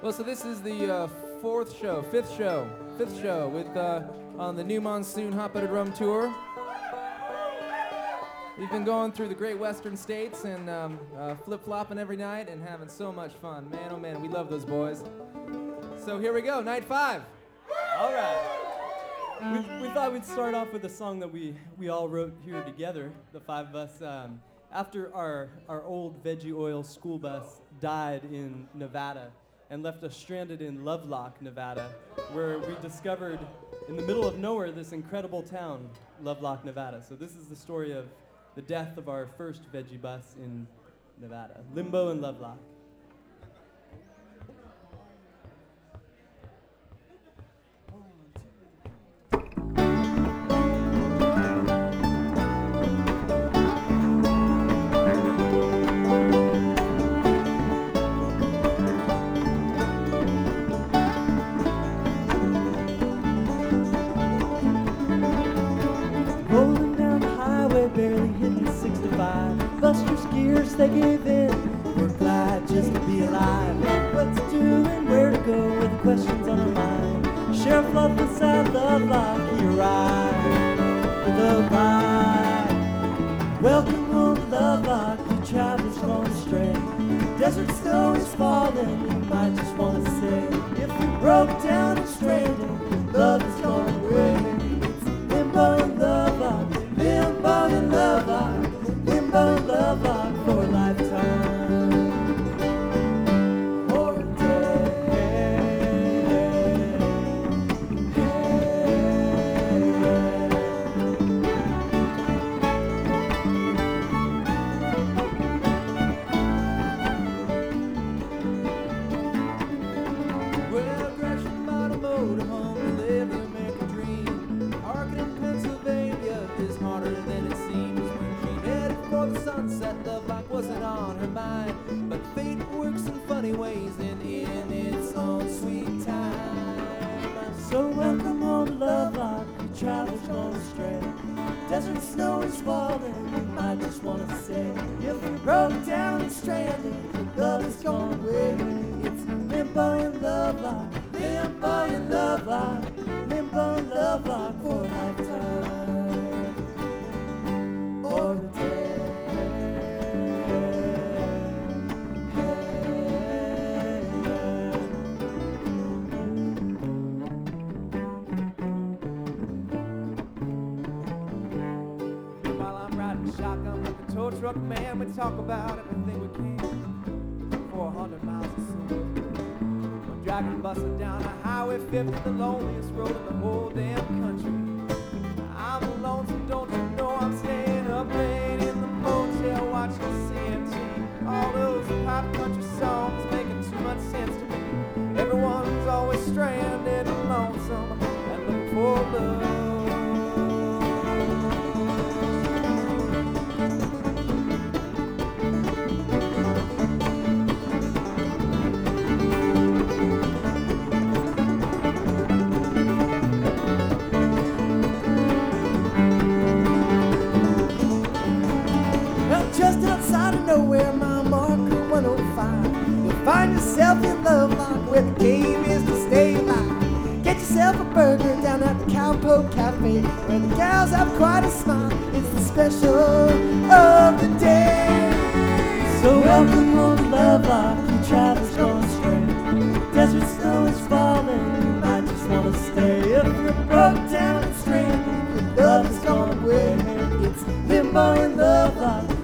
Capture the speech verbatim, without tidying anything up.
Well, so this is the uh, fourth show, fifth show, fifth show with uh, on the New Monsoon Hot-Blooded Rum Tour. We've been going through the great western states and um, uh, flip-flopping every night and having so much fun. Man, oh man, we love those boys. So here we go, night five. All right. We, we thought we'd start off with a song that we, we all wrote here together, the five of us. Um, after our, our old veggie oil school bus died in Nevada and left us stranded in Lovelock, Nevada, where we discovered in the middle of nowhere this incredible town, Lovelock, Nevada. So this is the story of the death of our first veggie bus in Nevada, Limbo and Lovelock. Buster's gears, they gave in. We're glad just to be alive. What to do and where to go with questions on our mind. Sheriff Love beside Lovelock, he arrived with a ride. Welcome home to Lovelock, you travelers gone astray. Desert snow is falling, you might just want to say, if we broke down and stranded, love is gone away. It's Limbo and Lovelock, Limbo and Lovelock. Limbo and Lovelock for a lifetime, or a day. Well, Gresham bought a motorhome to live the American dream. Arkin, Pennsylvania is harder than it seems. For the sunset, Lovelock wasn't on her mind, but fate works in funny ways and in its own sweet time. So welcome home to Lovelock, your travel's gone astray. Desert snow is falling, you might just want to say, if we broke down and stranded, love is gone away. It's Limbo and Lovelock, Limbo and Lovelock, Limbo and Lovelock for a lifetime, or a day. Shotgun with the tow truck man, we talk about everything we can. four hundred miles of soul. We're dragging buses down a highway fifty, the loneliest road in the whole damn country. I'm lonesome, don't you know I'm staying up late in the motel watching C M T. All those pop country songs making too much sense to me. Everyone's always stranded and lonesome and looking for love. Just outside of nowhere, my marker one oh five. You'll find yourself in Lovelock, where the game is to stay alive. Get yourself a burger down at the Cowpoke Cafe, where the gals have quite a smile. It's the special of the day. So welcome home to Lovelock, you travelers gone astray. Desert snow is falling, you might just want to stay. If you're broke down and stranded, your love is gone away. It's Limbo and Lovelock.